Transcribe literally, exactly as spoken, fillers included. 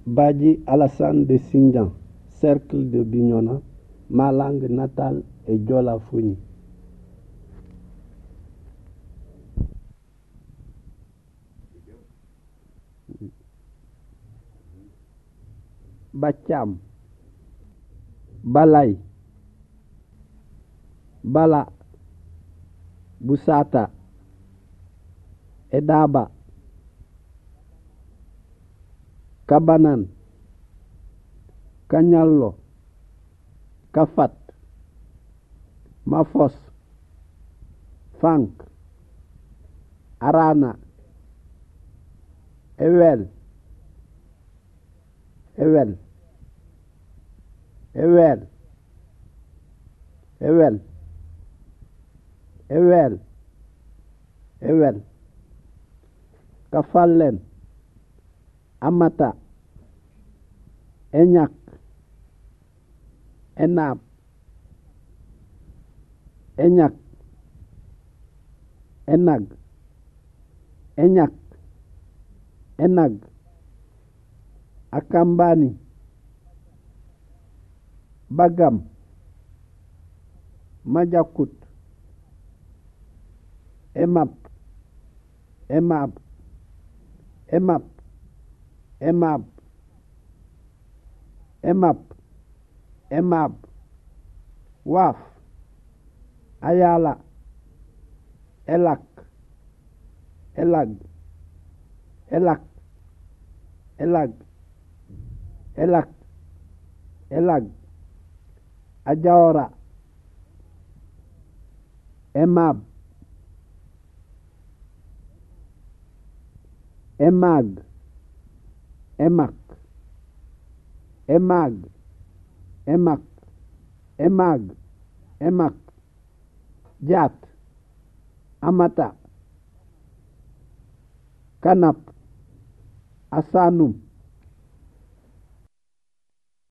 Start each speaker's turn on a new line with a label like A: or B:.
A: Badji Alassane de Sindian, Cercle de Bignona, ma langue natale est Diola Fogni. Bacham, Balay, Bala, Busata, Edaba, Kabanan, Kanyallo, Kafat, Mafos, Fank, Arana, Ewel, Ewel, Ewel, Ewel, Ewel, Ewel, Kafalen, Amata, Enyak, Enab, Enyak, Enag, Enyak, Enag, Akambani, Bagam, Majakut, Emap, Emab, Emap, Emab, Emap, Emab, Waf, Ayala, Elak, Elag, Elak, Elag, Elak, Elag, Ajaora, Emab, Emag, Emak, Emag, Emak, Emag, Emak, Jat, Amata, Kanap, Asanum,